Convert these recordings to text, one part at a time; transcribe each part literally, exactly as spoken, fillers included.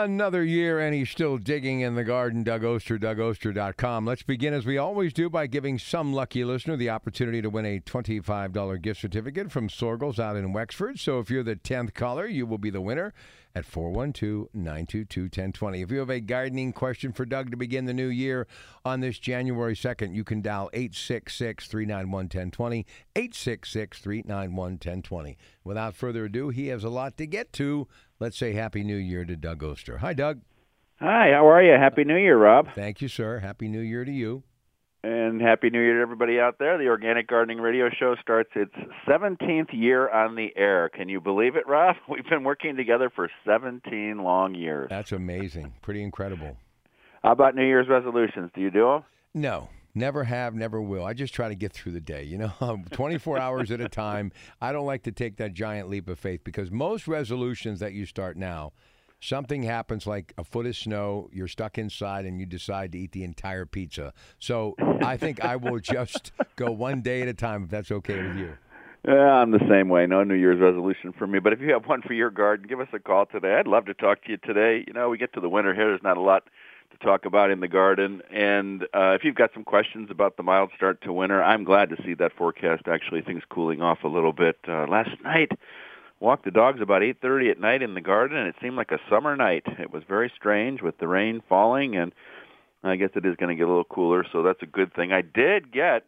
Another year, and he's still digging in the garden. Doug Oster, Doug Oster dot com. Let's begin, as we always do, by giving some lucky listener the opportunity to win a twenty-five dollars gift certificate from Sorgels out in Wexford. So if you're the tenth caller, you will be the winner at four one two, nine two two, one zero two zero. If you have a gardening question for Doug to begin the new year on this January second, you can dial eight six six, three nine one, one zero two zero, eight six six, three nine one, one zero two zero. Without further ado, he has a lot to get to. Let's say Happy New Year to Doug Oster. Hi, Doug. Hi, how are you? Happy New Year, Rob. Thank you, sir. Happy New Year to you. And Happy New Year to everybody out there. The Organic Gardening Radio Show starts its seventeenth year on the air. Can you believe it, Rob? We've been working together for seventeen long years. That's amazing. Pretty incredible. How about New Year's resolutions? Do you do them? No. Never have, never will. I just try to get through the day, you know, twenty-four hours at a time. I don't like to take that giant leap of faith because most resolutions that you start now, something happens like a foot of snow, you're stuck inside, and you decide to eat the entire pizza. So I think I will just go one day at a time, if that's okay with you. Yeah, I'm the same way. No New Year's resolution for me. But if you have one for your garden, give us a call today. I'd love to talk to you today. You know, we get to the winter here. There's not a lot to talk about in the garden. And uh, if you've got some questions about the mild start to winter, I'm glad to see that forecast. Actually, things cooling off a little bit. Uh, last night, walked the dogs about eight thirty at night in the garden, and it seemed like a summer night. It was very strange with the rain falling, and I guess it is going to get a little cooler, so that's a good thing. I did get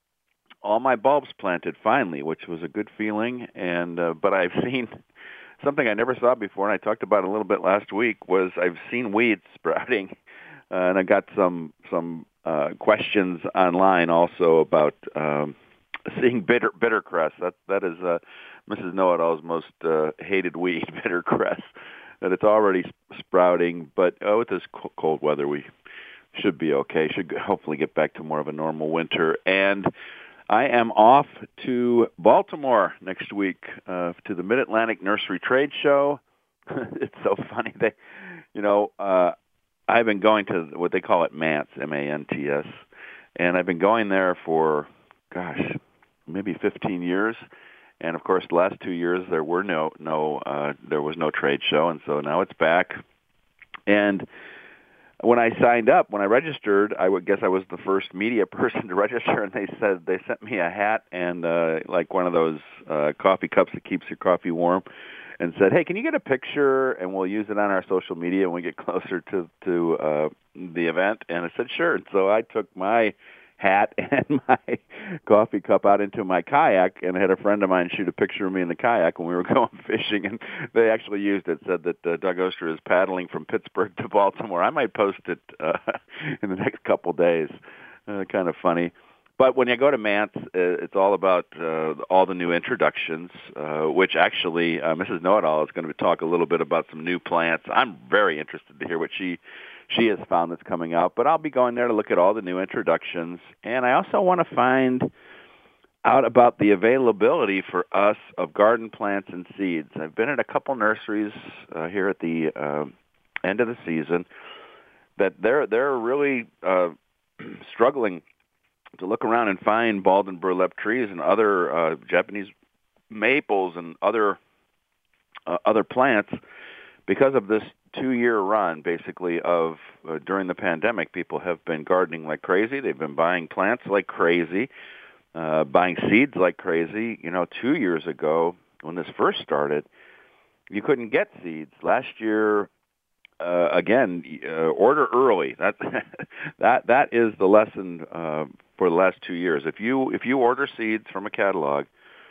all my bulbs planted finally, which was a good feeling. And uh, but I've seen something I never saw before, and I talked about it a little bit last week, was I've seen weeds sprouting. Uh, and I got some some uh, questions online also about um, seeing bitter bittercress. That that is uh, Missus Know-It-All's most uh, hated weed, bittercress. That it's already sprouting, but oh, with this cold weather, we should be okay. Should hopefully get back to more of a normal winter. And I am off to Baltimore next week uh, to the Mid-Atlantic Nursery Trade Show. It's so funny. They, you know. Uh, I've been going to what they call it MANTS, M A N T S, and I've been going there for, gosh, maybe fifteen years. And of course, the last two years there were no no uh, there was no trade show, and so now it's back. And when I signed up, when I registered, I would guess I was the first media person to register, and they said they sent me a hat and uh, like one of those uh, coffee cups that keeps your coffee warm. And said, hey, can you get a picture, and we'll use it on our social media when we get closer to to uh, the event? And I said, sure. And so I took my hat and my coffee cup out into my kayak, and I had a friend of mine shoot a picture of me in the kayak when we were going fishing, and they actually used it, said that uh, Doug Oster is paddling from Pittsburgh to Baltimore. I might post it uh, in the next couple days. Uh, kind of funny. But when you go to MANTS, it's all about uh, all the new introductions, uh, which actually uh, Missus Know-It-All is going to talk a little bit about some new plants. I'm very interested to hear what she she has found that's coming out. But I'll be going there to look at all the new introductions. And I also want to find out about the availability for us of garden plants and seeds. I've been at a couple nurseries uh, here at the uh, end of the season that they're, they're really uh, struggling to look around and find bald and burlap trees and other uh, Japanese maples and other uh, other plants because of this two-year run, basically, of uh, during the pandemic. People have been gardening like crazy. They've been buying plants like crazy, uh, buying seeds like crazy. You know, two years ago, when this first started, you couldn't get seeds. Last year, uh, again, uh, order early. That that that is the lesson uh, for the last two years. If you if you order seeds from a catalog,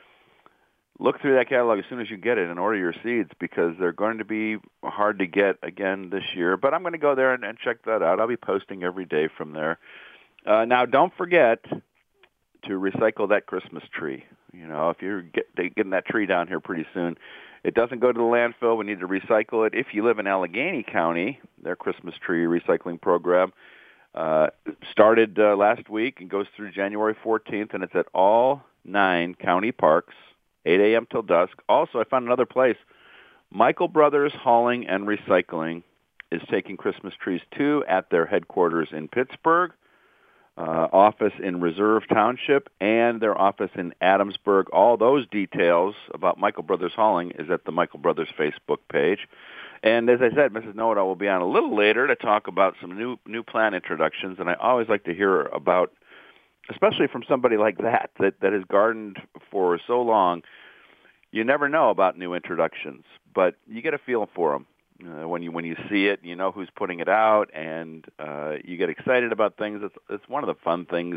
look through that catalog as soon as you get it and order your seeds, because they're going to be hard to get again this year. But I'm going to go there and, and check that out. I'll be posting every day from there. Uh, now, don't forget to recycle that Christmas tree. You know, if you're get, getting that tree down here pretty soon, it doesn't go to the landfill. We need to recycle it. If you live in Allegheny County, their Christmas tree recycling program uh, started uh, last week and goes through January fourteenth, and it's at all nine county parks, eight a.m. till dusk. Also, I found another place. Michael Brothers Hauling and Recycling is taking Christmas trees, too, at their headquarters in Pittsburgh, uh, office in Reserve Township, and their office in Adamsburg. All those details about Michael Brothers Hauling is at the Michael Brothers Facebook page. And as I said, Missus Know-It-All will be on a little later to talk about some new new plant introductions. And I always like to hear about, especially from somebody like that, that, that has gardened for so long. You never know about new introductions, but you get a feel for them. Uh, when you when you see it, you know who's putting it out, and uh, you get excited about things. It's, it's one of the fun things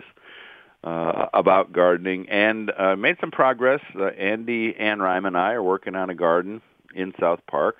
uh, about gardening, and uh, made some progress. Uh, Andy Anreim and I are working on a garden in South Park,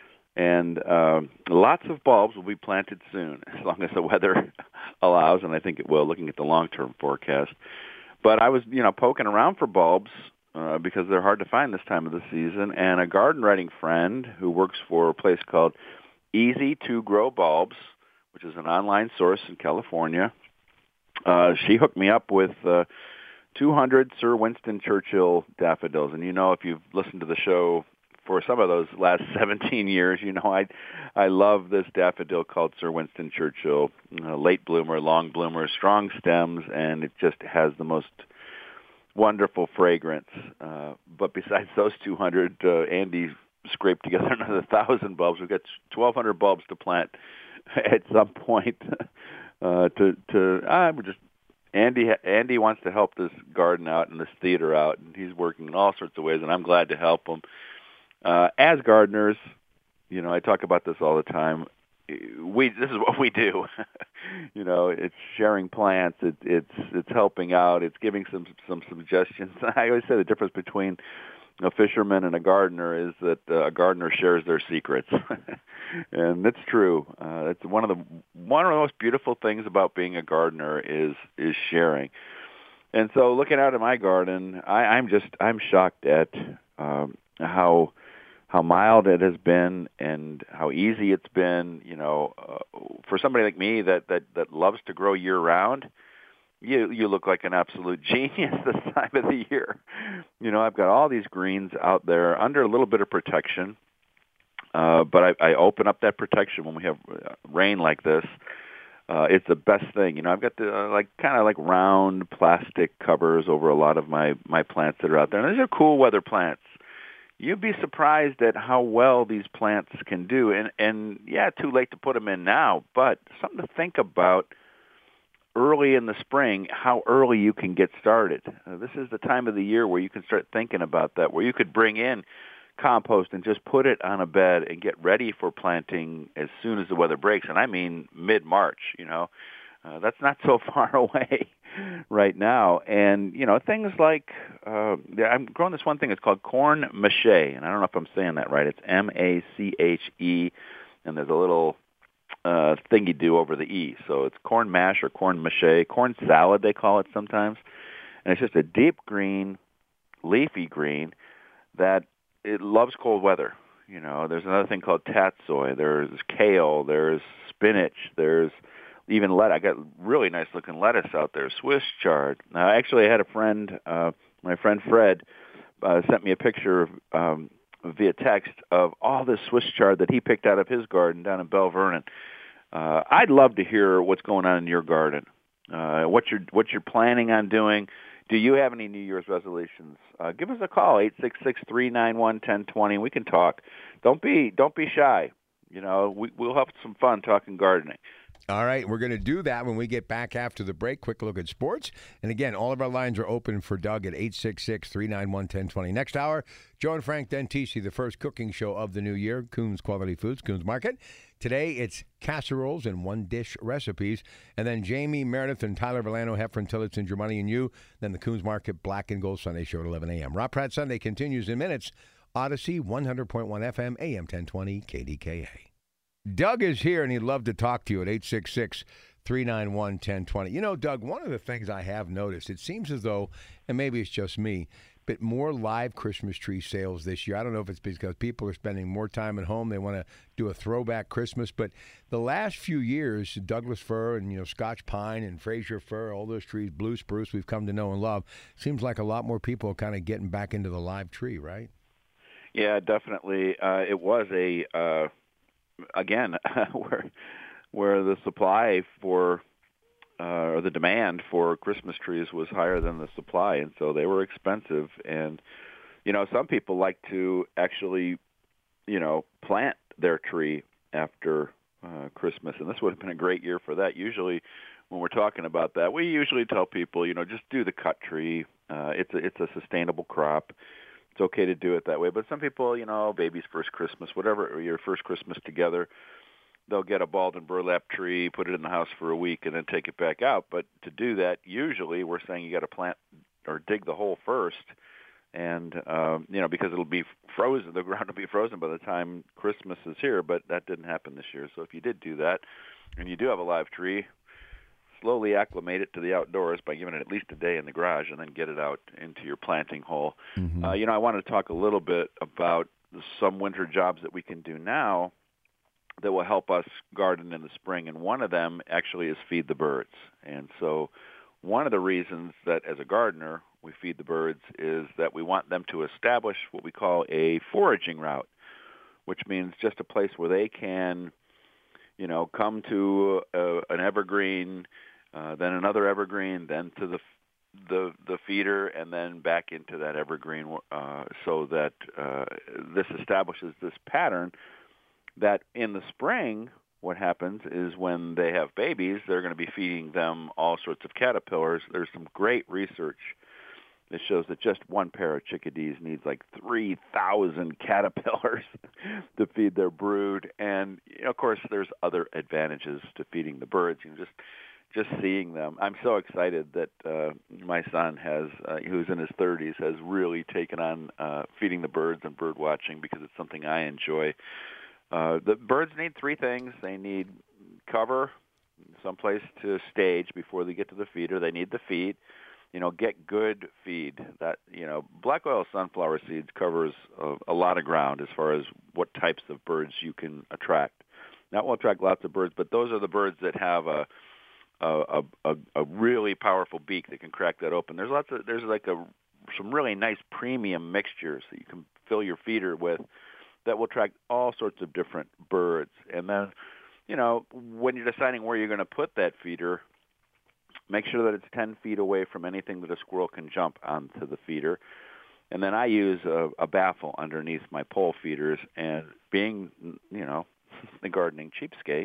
and uh, lots of bulbs will be planted soon, as long as the weather allows, and I think it will, looking at the long-term forecast. But I was, you know, poking around for bulbs, Uh, because they're hard to find this time of the season. And a garden writing friend who works for a place called Easy to Grow Bulbs, which is an online source in California, uh, she hooked me up with uh, two hundred Sir Winston Churchill daffodils. And you know, if you've listened to the show for some of those last seventeen years, you know I I love this daffodil called Sir Winston Churchill, uh, late bloomer, long bloomer, strong stems, and it just has the most wonderful fragrance. Uh, but besides those two hundred, uh, Andy scraped together another one thousand bulbs. We've got twelve hundred bulbs to plant at some point. uh, to to uh, we're just Andy Andy wants to help this garden out and this theater out, and he's working in all sorts of ways, and I'm glad to help him. Uh, as gardeners, you know, I talk about this all the time. We this is what we do. You know, it's sharing plants. It, it's it's helping out. It's giving some some suggestions. I always say the difference between a fisherman and a gardener is that uh, a gardener shares their secrets, and it's true. Uh, it's one of the one of the most beautiful things about being a gardener is is sharing. And so, looking out at my garden, I, I'm just I'm shocked at um, how. how mild it has been and how easy it's been. You know, uh, for somebody like me that, that, that loves to grow year-round, you you look like an absolute genius this time of the year. You know, I've got all these greens out there under a little bit of protection, uh, but I, I open up that protection when we have rain like this. Uh, it's the best thing. You know, I've got the uh, like kind of like round plastic covers over a lot of my, my plants that are out there. And these are cool weather plants. You'd be surprised at how well these plants can do. And, and yeah, too late to put them in now, but something to think about early in the spring, how early you can get started. Uh, this is the time of the year where you can start thinking about that, where you could bring in compost and just put it on a bed and get ready for planting as soon as the weather breaks. And I mean mid-March, you know. Uh, that's not so far away right now. And, you know, things like, uh, I'm growing this one thing, it's called corn mache, and I don't know if I'm saying that right. It's M A C H E, and there's a little uh, thing you do over the E. So it's corn mash or corn mache, corn salad they call it sometimes. And it's just a deep green, leafy green that it loves cold weather. You know, there's another thing called tatsoi. There's kale. There's spinach. There's even lettuce. I got really nice looking lettuce out there. Swiss chard. Now, actually, I had a friend, uh, my friend Fred, uh, sent me a picture um, via text of all this Swiss chard that he picked out of his garden down in Bell Vernon. Uh, I'd love to hear what's going on in your garden. Uh, what you're what you're planning on doing. Do you have any New Year's resolutions? Uh, give us a call, eight six six, three nine one, one zero two zero. We can talk. Don't be don't be shy. You know, we, we'll have some fun talking gardening. All right, we're going to do that when we get back after the break. Quick look at sports. And again, all of our lines are open for Doug at eight six six, three nine one, one zero two zero. Next hour, Joe and Frank Dentisi, the first cooking show of the new year, Coons Quality Foods, Coons Market. Today, it's casseroles and one-dish recipes. And then Jamie Meredith and Tyler Villano, Heffron Tillotson, Your Money and You. Then the Coons Market Black and Gold Sunday show at eleven a.m. Rob Pratt Sunday continues in minutes. Odyssey, one hundred point one F M, A M ten twenty, K D K A. Doug is here, and he'd love to talk to you at eight six six, three nine one, one zero two zero. You know, Doug, one of the things I have noticed, it seems as though, and maybe it's just me, but more live Christmas tree sales this year. I don't know if it's because people are spending more time at home. They want to do a throwback Christmas. But the last few years, Douglas fir and, you know, Scotch pine and Fraser fir, all those trees, blue spruce we've come to know and love, seems like a lot more people are kind of getting back into the live tree, right? Yeah, definitely. Uh, it was a... Uh... Again, where where the supply for uh, or the demand for Christmas trees was higher than the supply, and so they were expensive. And you know, some people like to actually, you know, plant their tree after uh, Christmas. And this would have been a great year for that. Usually when we're talking about that, we usually tell people, you know, just do the cut tree. Uh, it's a, it's a sustainable crop. It's okay to do it that way. But some people, you know, baby's first Christmas, whatever, or your first Christmas together, they'll get a balled and burlap tree, put it in the house for a week, and then take it back out. But to do that, usually we're saying you got to plant or dig the hole first, and um, you know, because it'll be frozen, the ground will be frozen by the time Christmas is here. But that didn't happen this year. So if you did do that, and you do have a live tree, slowly acclimate it to the outdoors by giving it at least a day in the garage, and then get it out into your planting hole. Mm-hmm. Uh, you know, I wanted to talk a little bit about some winter jobs that we can do now that will help us garden in the spring, and one of them actually is feed the birds. And so one of the reasons that as a gardener we feed the birds is that we want them to establish what we call a foraging route, which means just a place where they can, you know, come to a, an evergreen, uh, then another evergreen, then to the the the feeder, and then back into that evergreen, uh, so that uh, this establishes this pattern that in the spring, what happens is when they have babies, they're going to be feeding them all sorts of caterpillars. There's some great research that shows that just one pair of chickadees needs like three thousand caterpillars to feed their brood. And, you know, of course, there's other advantages to feeding the birds. You know, just just seeing them. I'm so excited that uh, my son has, uh, who's in his thirties, has really taken on uh, feeding the birds and bird watching because it's something I enjoy. Uh, the birds need three things. They need cover, someplace to stage before they get to the feeder. They need the feed. You know, get good feed. That, you know, black oil sunflower seeds covers a, a lot of ground as far as what types of birds you can attract. That will attract lots of birds, but those are the birds that have a a, a, a really powerful beak that can crack that open. There's lots of there's like a some really nice premium mixtures that you can fill your feeder with that will attract all sorts of different birds. And then, you know, when you're deciding where you're going to put that feeder, make sure that it's ten feet away from anything that a squirrel can jump onto the feeder. And then I use a, a baffle underneath my pole feeders, and being, you know, the gardening cheapskate,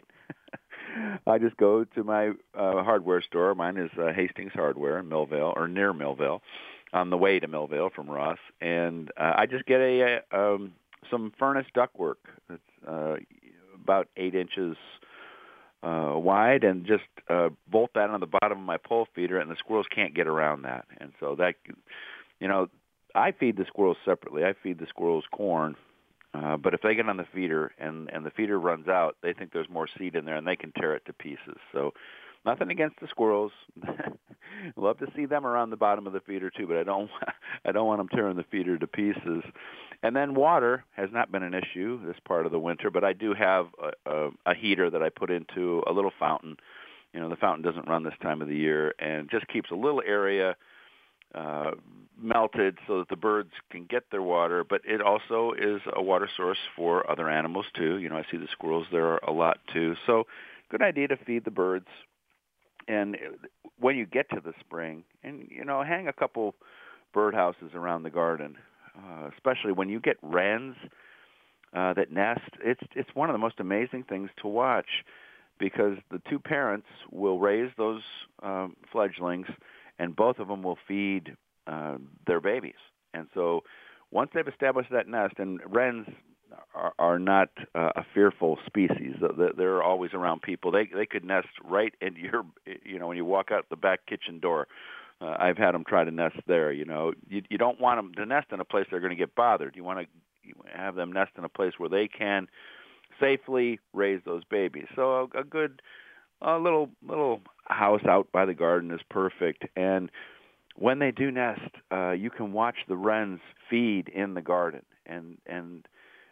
I just go to my uh, hardware store. Mine is uh, Hastings Hardware in Millvale, or near Millvale, on the way to Millvale from Ross. And uh, I just get a, a um, some furnace ductwork. It's uh, about eight inches uh, wide, and just uh, bolt that on the bottom of my pole feeder, and the squirrels can't get around that. And so that, you know, I feed the squirrels separately. I feed the squirrels corn. Uh, but if they get on the feeder and, and the feeder runs out, they think there's more seed in there, and they can tear it to pieces. So nothing against the squirrels. Love to see them around the bottom of the feeder too, but I don't I don't want them tearing the feeder to pieces. And then water has not been an issue this part of the winter, but I do have a, a, a heater that I put into a little fountain. You know, the fountain doesn't run this time of the year, and just keeps a little area uh, melted so that the birds can get their water, but it also is a water source for other animals too. You know, I see the squirrels there a lot too. So good idea to feed the birds. And when you get to the spring, and, you know, hang a couple birdhouses around the garden, uh, especially when you get wrens uh, that nest. It's it's one of the most amazing things to watch, because the two parents will raise those um, fledglings, and both of them will feed uh, their babies. And so once they've established that nest, and wrens are, are not uh, a fearful species. They're always around people. They they could nest right in your, you know, when you walk out the back kitchen door. Uh, I've had them try to nest there. You know, you, you don't want them to nest in a place they're going to get bothered. You want to you have them nest in a place where they can safely raise those babies. So a, a good a little little house out by the garden is perfect. And when they do nest, uh, you can watch the wrens feed in the garden. And and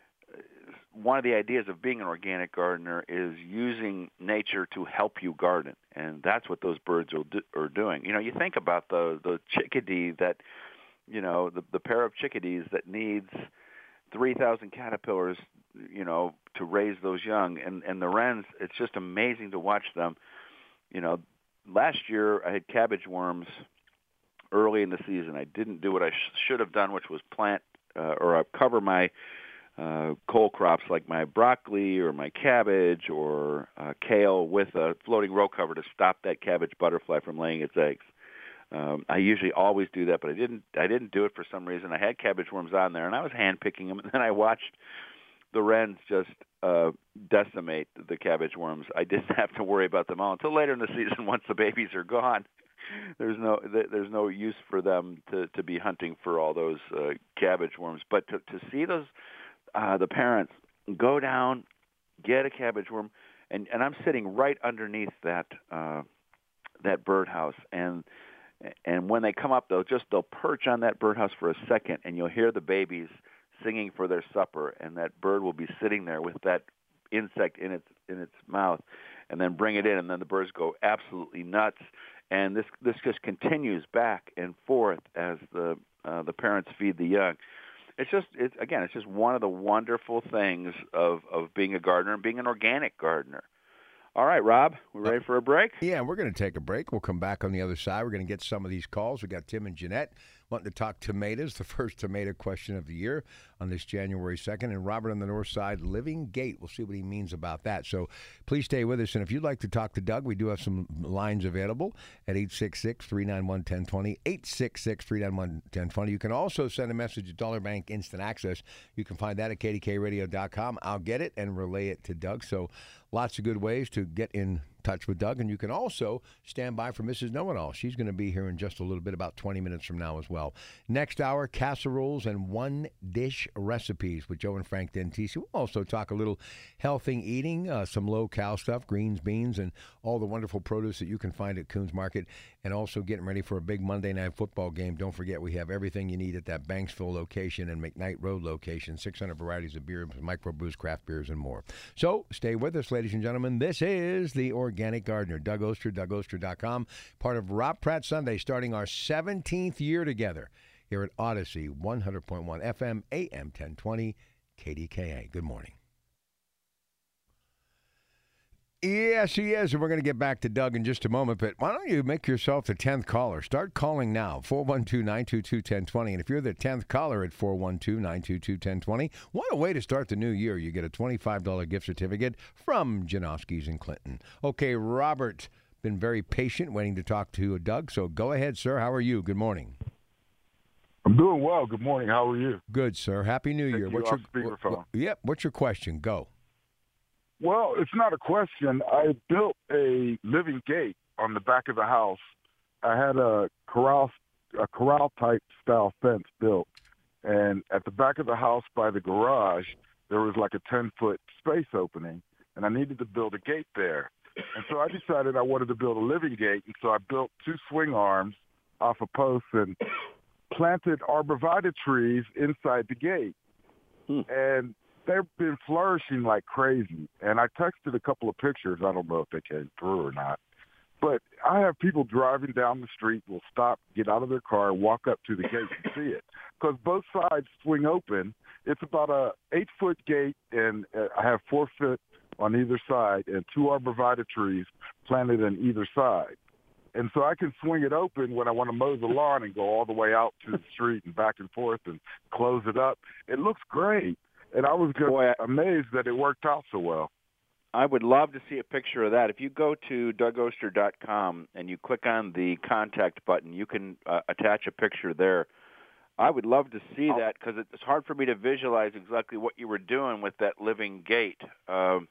one of the ideas of being an organic gardener is using nature to help you garden, and that's what those birds are, do, are doing. You know, you think about the the chickadee that, you know, the the pair of chickadees that needs three thousand caterpillars, you know, to raise those young, and and the wrens. It's just amazing to watch them. You know, last year I had cabbage worms early in the season. I didn't do what I sh- should have done, which was plant uh, or uh, cover my uh, cole crops like my broccoli or my cabbage or uh, kale with a floating row cover to stop that cabbage butterfly from laying its eggs. Um, I usually always do that, but I didn't. I didn't do it for some reason. I had cabbage worms on there, and I was hand picking them, and then I watched the wrens just uh, decimate the cabbage worms. I didn't have to worry about them all until later in the season. Once the babies are gone, there's no there's no use for them to, to be hunting for all those uh, cabbage worms. But to, to see those uh, the parents go down, get a cabbage worm, and, and I'm sitting right underneath that uh, that birdhouse, and and when they come up, they'll just they'll perch on that birdhouse for a second, and you'll hear the babies singing for their supper, and that bird will be sitting there with that insect in its in its mouth, and then bring it in, and then the birds go absolutely nuts, and this this just continues back and forth as the uh, the parents feed the young. It's just it's again, it's just one of the wonderful things of of being a gardener and being an organic gardener. All right, Rob, we ready for a break? Yeah, we're going to take a break. We'll come back on the other side. We're going to get some of these calls. We got Tim and Jeanette wanting to talk tomatoes, the first tomato question of the year on this January second. And Robert on the north side, living gate. We'll see what he means about that. So please stay with us. And if you'd like to talk to Doug, we do have some lines available at eight six six, three nine one, one oh two oh, eight six six, three nine one, one oh two oh. You can also send a message at Dollar Bank Instant Access. You can find that at K D K radio dot com. I'll get it and relay it to Doug. So lots of good ways to get in touch with Doug. And you can also stand by for Missus Know-It-All. She's going to be here in just a little bit, about twenty minutes from now as well. Next hour, casseroles and one-dish recipes with Joe and Frank Dentisi. We'll also talk a little healthy eating, uh, some low-cal stuff, greens, beans, and all the wonderful produce that you can find at Coons Market. And also getting ready for a big Monday night football game. Don't forget, we have everything you need at that Banksville location and McKnight Road location. six hundred varieties of beer, microbrews, craft beers, and more. So stay with us, ladies and gentlemen. This is The Organic Gardener. Doug Oster, Doug Oster dot com, part of Rob Pratt Sunday, starting our seventeenth year together here at Odyssey, one hundred point one F M, A M ten twenty, K D K A. Good morning. Yes, he is, and we're going to get back to Doug in just a moment, but why don't you make yourself the tenth caller? Start calling now, four one two, nine two two, one oh two oh, and if you're the tenth caller at four one two, nine two two, one oh two oh, what a way to start the new year. You get a twenty-five dollars gift certificate from Janowski's in Clinton. Okay, Robert, been very patient waiting to talk to Doug, so go ahead, sir. How are you? Good morning. I'm doing well. Good morning. How are you? Good, sir. Happy New Take Year. you What's off your speakerphone. What, yep, what's your question? Go. Well, it's not a question. I built a living gate on the back of the house. I had a corral, a corral type style fence built, and at the back of the house by the garage, there was like a ten foot space opening, and I needed to build a gate there. And so I decided I wanted to build a living gate, and so I built two swing arms off a post and planted arborvitae trees inside the gate. Hmm. And they've been flourishing like crazy. And I texted a couple of pictures. I don't know if they came through or not. But I have people driving down the street will stop, get out of their car, walk up to the gate and see it. Because both sides swing open. It's about a eight-foot gate, and I have four foot on either side and two arborvitae trees planted on either side. And so I can swing it open when I want to mow the lawn and go all the way out to the street and back and forth and close it up. It looks great. And I was just Boy, I, amazed that it worked out so well. I would love to see a picture of that. If you go to Doug Oster dot com and you click on the contact button, you can uh, attach a picture there. I would love to see oh. that because it's hard for me to visualize exactly what you were doing with that living gate. Um,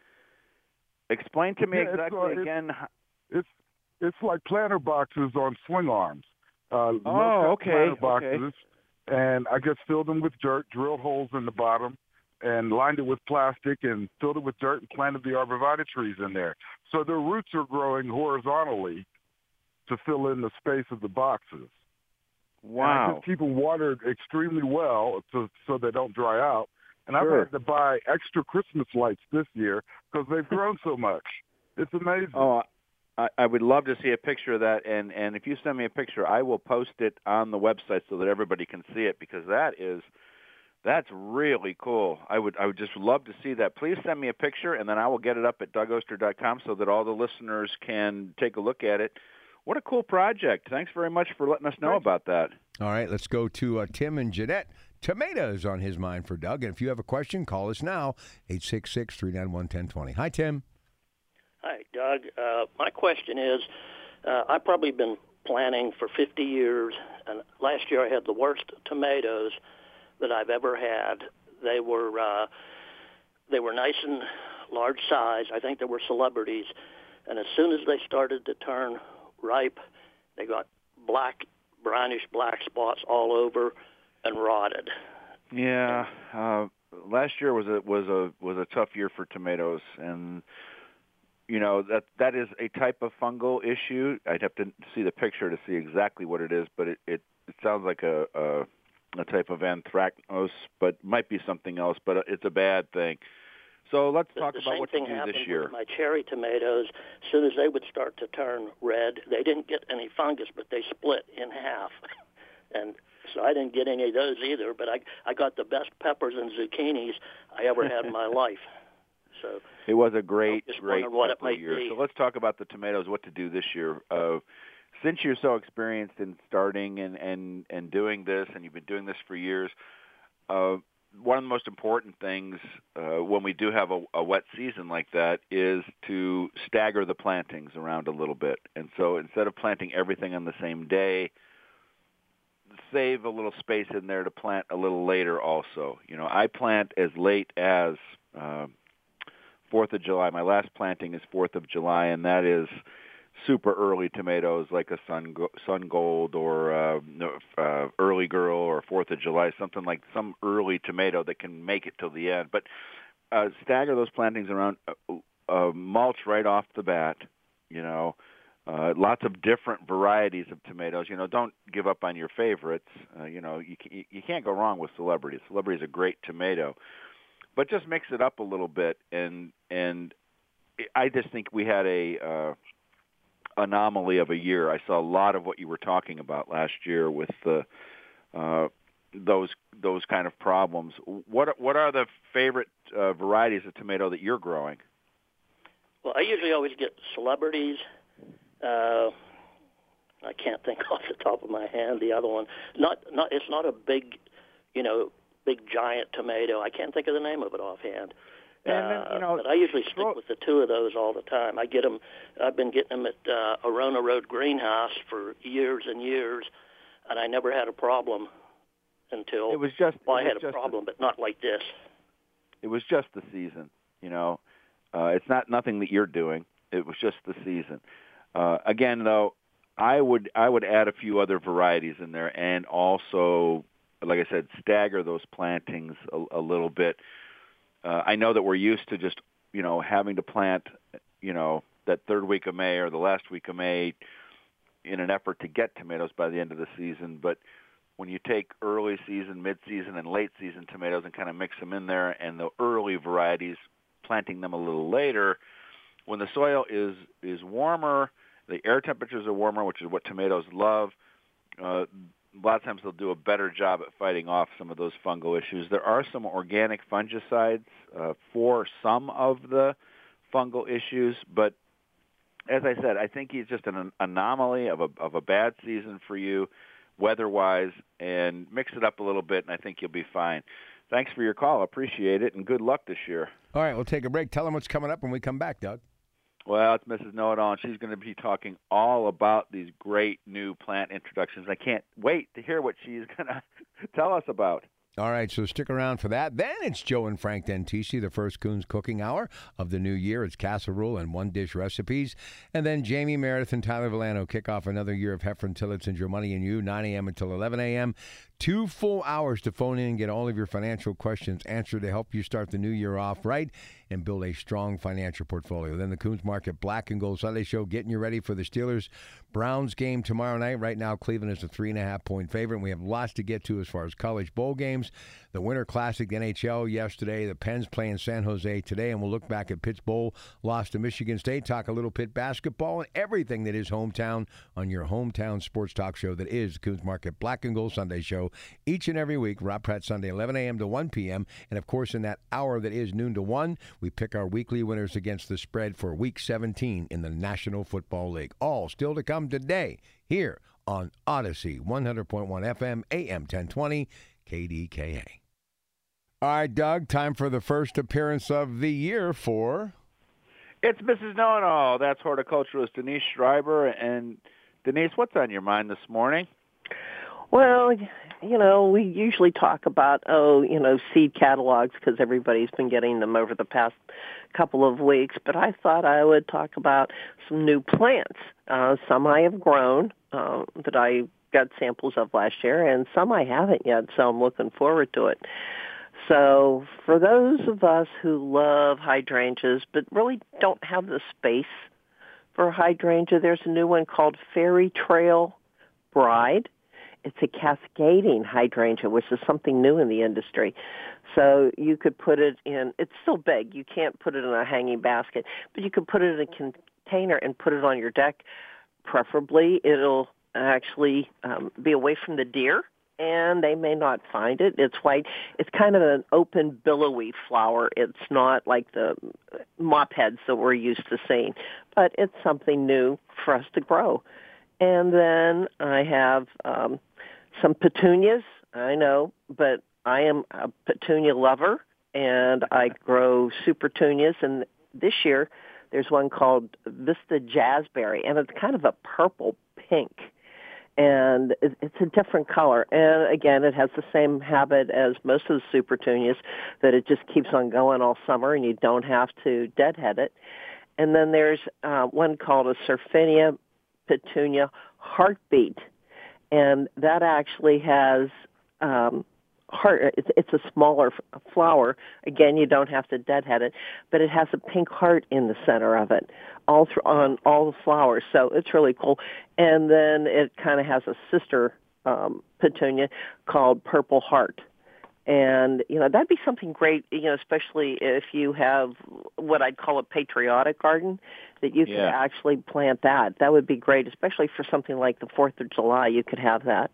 explain to me yeah, exactly it's, uh, again. It's it's like planter boxes on swing arms. Uh, oh, okay. Planter boxes. Okay. And I just filled them with dirt, drilled holes in the bottom, and lined it with plastic and filled it with dirt and planted the arborvitae trees in there. So their roots are growing horizontally to fill in the space of the boxes. Wow. And I just keep them watered extremely well to, so they don't dry out. And sure. I've had to buy extra Christmas lights this year because they've grown so much. It's amazing. Oh, I, I would love to see a picture of that, and, and if you send me a picture, I will post it on the website so that everybody can see it because that is that's really cool. I would I would just love to see that. Please send me a picture, and then I will get it up at Doug Oster dot com so that all the listeners can take a look at it. What a cool project. Thanks very much for letting us know about that. All right, let's go to uh, Tim and Jeanette. tomatoes on his mind for Doug. And if you have a question, call us now, eight six six, three nine one, one zero two zero. Hi, Tim. Hi, Doug. Uh, my question is, uh, I've probably been planting for fifty years, and last year I had the worst tomatoes that I've ever had. They were uh, they were nice and large size. I think they were celebrities, and as soon as they started to turn ripe, they got black, brownish black spots all over and rotted. Yeah, uh, last year was a was a was a tough year for tomatoes, and you know that that is a type of fungal issue. I'd have to see the picture to see exactly what it is, but it it, it sounds like a, a a type of anthracnose, but might be something else. But it's a bad thing. So let's talk the, the about what to do this year. With my cherry tomatoes, as soon as they would start to turn red, they didn't get any fungus, but they split in half. And so I didn't get any of those either, but I I got the best peppers and zucchinis I ever had in my life. So it was a great, just great what it couple might of years. be. So let's talk about the tomatoes, what to do this year. Uh, since you're so experienced in starting and, and, and doing this, and you've been doing this for years, uh, one of the most important things uh, when we do have a, a wet season like that is to stagger the plantings around a little bit. And so instead of planting everything on the same day, save a little space in there to plant a little later also. You know, I plant as late as uh, fourth of July. My last planting is fourth of July, and that is super early tomatoes like a sun sun gold or uh, uh, early girl or fourth of July, something like some early tomato that can make it till the end. But uh, stagger those plantings around, uh, uh, mulch right off the bat, you know, uh, lots of different varieties of tomatoes. You know, don't give up on your favorites. Uh, you know, you, you can't go wrong with Celebrity. Celebrity is a great tomato. But just mix it up a little bit, and and I just think we had a uh, anomaly of a year. I saw a lot of what you were talking about last year with the uh, those those kind of problems. What what are the favorite uh, varieties of tomato that you're growing? Well, I usually always get Celebrities. Uh, I can't think off the top of my hand the other one. Not not it's not a big, you know. big giant tomato. I can't think of the name of it offhand. And then, you know, uh, but I usually stick with the two of those all the time. I get them. I've been getting them at uh, Arona Road Greenhouse for years and years, and I never had a problem until it was just. Well, I had a problem, the, but not like this. It was just the season. You know, uh, it's not nothing that you're doing. It was just the season. Uh, again, though, I would I would add a few other varieties in there, and also, like I said, stagger those plantings a, a little bit. Uh, I know that we're used to just, you know, having to plant, you know, that third week of May or the last week of May in an effort to get tomatoes by the end of the season. But when you take early season, mid-season, and late season tomatoes and kind of mix them in there, and the early varieties, planting them a little later, when the soil is, is warmer, the air temperatures are warmer, which is what tomatoes love, uh, a lot of times they'll do a better job at fighting off some of those fungal issues. There are some organic fungicides uh, for some of the fungal issues, but as I said, I think it's just an anomaly of a of a bad season for you, weather-wise, and mix it up a little bit, and I think you'll be fine. Thanks for your call. Appreciate it, and good luck this year. All right, we'll take a break. Tell them what's coming up when we come back, Doug. Well, it's Missus Know-It-All, and she's going to be talking all about these great new plant introductions. I can't wait to hear what she's going to tell us about. All right, so stick around for that. Then it's Joe and Frank Dentisi, the first Coons Cooking Hour of the new year. It's casserole and one-dish recipes. And then Jamie Meredith and Tyler Villano kick off another year of Heffron Tillotson and Joe Money and You, nine a.m. until eleven a.m. Two full hours to phone in and get all of your financial questions answered to help you start the new year off right and build a strong financial portfolio. Then the Coons Market Black and Gold Sunday Show, getting you ready for the Steelers-Browns game tomorrow night. Right now, Cleveland is a three and a half point favorite, and we have lots to get to as far as college bowl games. The Winter Classic, the N H L yesterday, the Pens playing San Jose today, and we'll look back at Pitt's Bowl loss to Michigan State, talk a little Pitt basketball, and everything that is hometown on your hometown sports talk show that is the Coons Market Black and Gold Sunday Show each and every week. Rob Pratt Sunday, eleven a.m. to one p.m. And, of course, in that hour that is noon to one, we pick our weekly winners against the spread for Week seventeen in the National Football League. All still to come today here on Odyssey, one hundred point one F M, A M ten twenty, K D K A. All right, Doug, time for the first appearance of the year for... It's Missus Know-It-All. That's horticulturalist Denise Schreiber. And, Denise, what's on your mind this morning? Well, you know, we usually talk about, oh, you know, seed catalogs because everybody's been getting them over the past couple of weeks. But I thought I would talk about some new plants. Uh, some I have grown uh, that I got samples of last year, and some I haven't yet, so I'm looking forward to it. So for those of us who love hydrangeas but really don't have the space for a hydrangea, there's a new one called Fairy Trail Bride. It's a cascading hydrangea, which is something new in the industry. So you could put it in, it's still big. You can't put it in a hanging basket, but you could put it in a container and put it on your deck. Preferably, it'll actually um, be away from the deer, and they may not find it. It's white. It's kind of an open, billowy flower. It's not like the mop heads that we're used to seeing, but it's something new for us to grow. And then I have um, some petunias, I know, but I am a petunia lover, and I grow supertunias. And this year, there's one called Vista Jazzberry, and it's kind of a purple pink. And it's a different color. And again, it has the same habit as most of the supertunias, that it just keeps on going all summer, and you don't have to deadhead it. And then there's uh, one called a Surfinia Petunia Heartbeat, and that actually has um, heart. It's, it's a smaller f- flower. Again, you don't have to deadhead it, but it has a pink heart in the center of it, all through, on all the flowers. So it's really cool. And then it kind of has a sister um, petunia called Purple Heart. And, you know, that'd be something great, you know, especially if you have what I'd call a patriotic garden, that you Yeah. could actually plant that. That would be great, especially for something like the fourth of July. You could have that.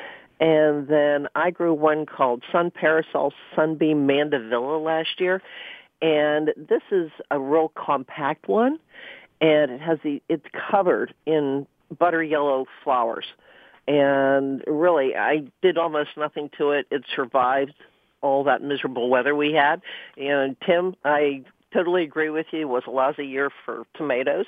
And then I grew one called Sun Parasol Sunbeam Mandevilla last year. And this is a real compact one. And it has the, it's covered in butter yellow flowers. And really, I did almost nothing to it. It survived all that miserable weather we had. And Tim, I totally agree with you. It was a lousy year for tomatoes.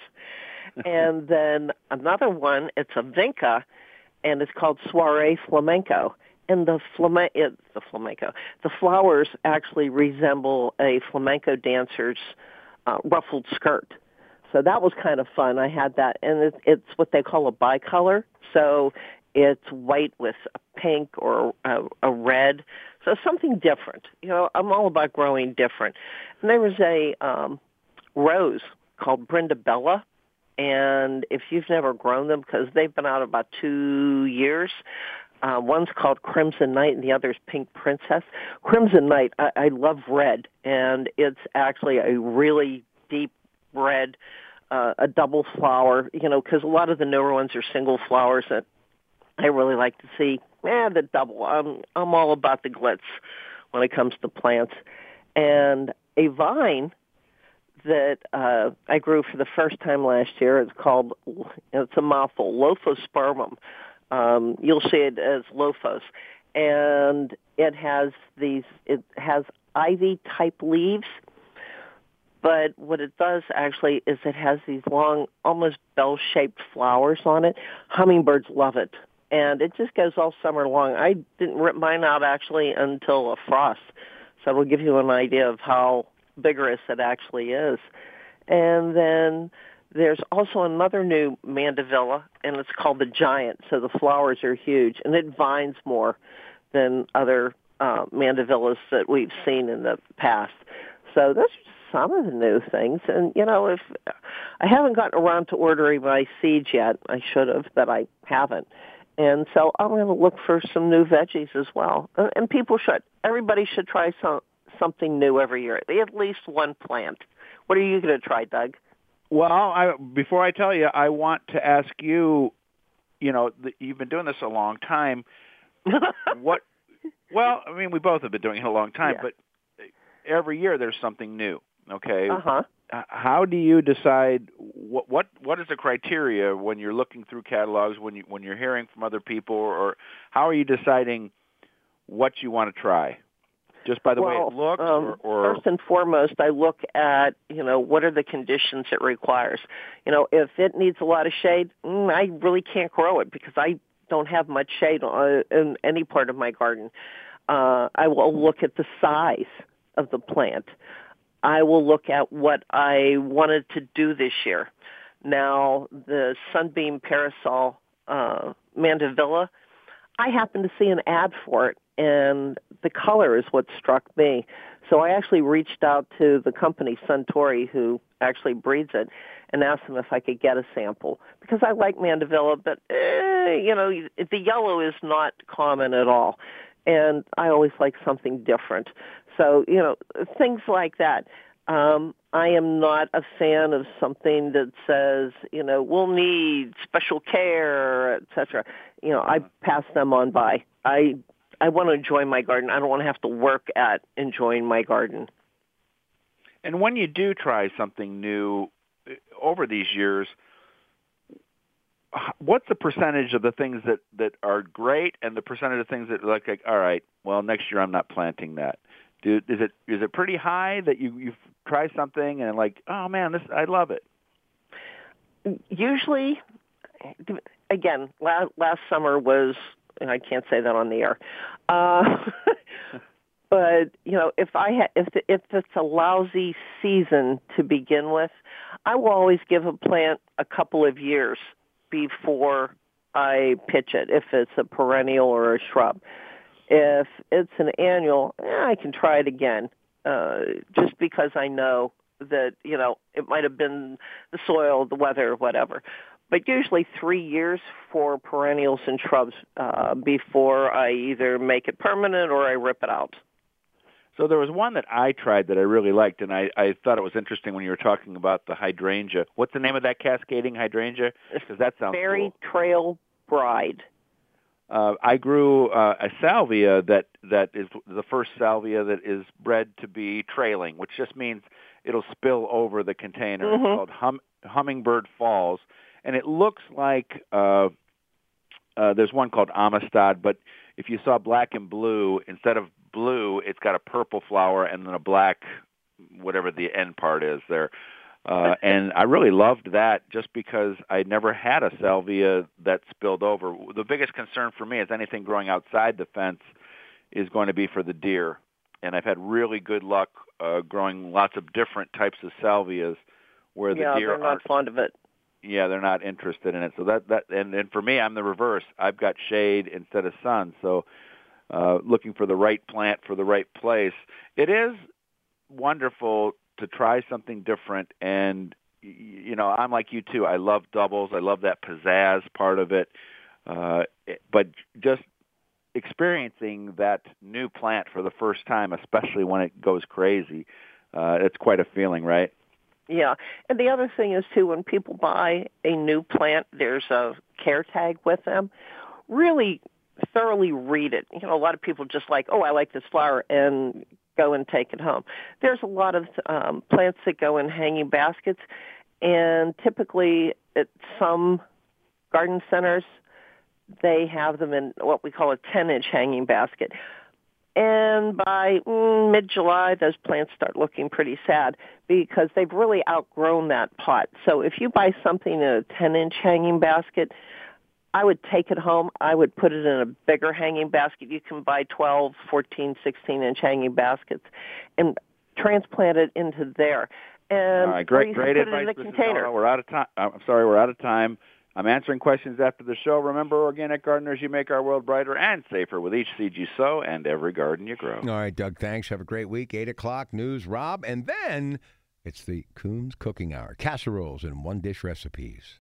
And then another one, it's a vinca, and it's called Soiree Flamenco. And the flame, it, the flamenco, the flowers actually resemble a flamenco dancer's uh, ruffled skirt. So that was kind of fun. I had that, and it, it's what they call a bicolor. So it's white with a pink or a, a red. So something different. You know, I'm all about growing different. And there was a um, rose called Brenda Bella. And if you've never grown them, because they've been out about two years, uh, one's called Crimson Night and the other's Pink Princess. Crimson Night, I, I love red, and it's actually a really deep red, uh, a double flower, you know, because a lot of the newer ones are single flowers that I really like to see. Eh, the double. I'm, I'm all about the glitz when it comes to plants. And a vine that uh, I grew for the first time last year, it's called, it's a mouthful, Lophospermum. Um, you'll see it as Lophos. And it has these, it has ivy-type leaves, but what it does actually is it has these long, almost bell-shaped flowers on it. Hummingbirds love it. And it just goes all summer long. I didn't rip mine out actually until a frost. So it'll give you an idea of how vigorous it actually is. And then there's also another new mandevilla, and it's called the Giant. So the flowers are huge, and it vines more than other uh, mandevillas that we've seen in the past. So those are some of the new things. And, you know, if I haven't gotten around to ordering my seeds yet, I should have, but I haven't. And so I'm going to look for some new veggies as well. And people should. Everybody should try some something new every year, at least one plant. What are you going to try, Doug? Well, I, before I tell you, I want to ask you, you know, the, you've been doing this a long time. What? Well, I mean, we both have been doing it a long time, yeah. But every year there's something new, okay? Uh-huh. How do you decide what what what is the criteria when you're looking through catalogs, when you when you're hearing from other people, or how are you deciding what you want to try? Just by the well, way it looks? Um, or, or First and foremost, I look at, you know, what are the conditions it requires. You know, if it needs a lot of shade, mm, I really can't grow it because I don't have much shade on, in any part of my garden. Uh, I will look at the size of the plant. I will look at what I wanted to do this year. Now, the Sunbeam Parasol uh, Mandevilla, I happened to see an ad for it, and the color is what struck me. So I actually reached out to the company, Suntory, who actually breeds it, and asked them if I could get a sample. Because I like Mandevilla, but, eh, you know, the yellow is not common at all. And I always like something different. So, you know, things like that. Um, I am not a fan of something that says, you know, we'll need special care, et cetera. You know, I pass them on by. I I want to enjoy my garden. I don't want to have to work at enjoying my garden. And when you do try something new over these years, what's the percentage of the things that, that are great and the percentage of things that are like, like, all right, well, next year I'm not planting that? Do, is it is it pretty high that you you try something and like, oh man, this I love it? Usually, again, last, last summer was, and I can't say that on the air, uh, but you know, if I ha- if the, if it's a lousy season to begin with, I will always give a plant a couple of years before I pitch it. If it's a perennial or a shrub. If it's an annual, eh, I can try it again, uh, just because I know that, you know, it might have been the soil, the weather, whatever. But usually three years for perennials and shrubs uh, before I either make it permanent or I rip it out. So there was one that I tried that I really liked, and I, I thought it was interesting when you were talking about the hydrangea. What's the name of that cascading hydrangea? Because that sounds Fairy cool. Trail Bride. Uh, I grew uh, a salvia that, that is the first salvia that is bred to be trailing, which just means it'll spill over the container. Mm-hmm. It's called hum, Hummingbird Falls, and it looks like uh, uh, there's one called Amistad, but if you saw black and blue, instead of blue, it's got a purple flower and then a black, whatever the end part is there. Uh, and I really loved that just because I never had a salvia that spilled over. The biggest concern for me is anything growing outside the fence is going to be for the deer. And I've had really good luck uh, growing lots of different types of salvias where the yeah, deer they're not aren't fond of it. Yeah, they're not interested in it. So that that and, and for me, I'm the reverse. I've got shade instead of sun. So uh, looking for the right plant for the right place. It is wonderful to try something different, and you know, I'm like you too. I love doubles. I love that pizzazz part of it. Uh, but just experiencing that new plant for the first time, especially when it goes crazy, uh, it's quite a feeling, right? Yeah, and the other thing is too, when people buy a new plant, there's a care tag with them. Really thoroughly read it. You know, a lot of people just like, oh, I like this flower, and go and take it home. There's a lot of um, plants that go in hanging baskets, and typically at some garden centers, they have them in what we call a ten-inch hanging basket. And by mm, mid-July, those plants start looking pretty sad because they've really outgrown that pot. So if you buy something in a ten-inch hanging basket, I would take it home. I would put it in a bigger hanging basket. You can buy twelve, fourteen, sixteen-inch hanging baskets and transplant it into there. And all right, great, or great put advice. it in a Missus container. Donna. We're out of time. I'm sorry, we're out of time. I'm answering questions after the show. Remember, organic gardeners, you make our world brighter and safer with each seed you sow and every garden you grow. All right, Doug, thanks. Have a great week. eight o'clock news, Rob. And then it's the Coons Cooking Hour. Casseroles and one-dish recipes.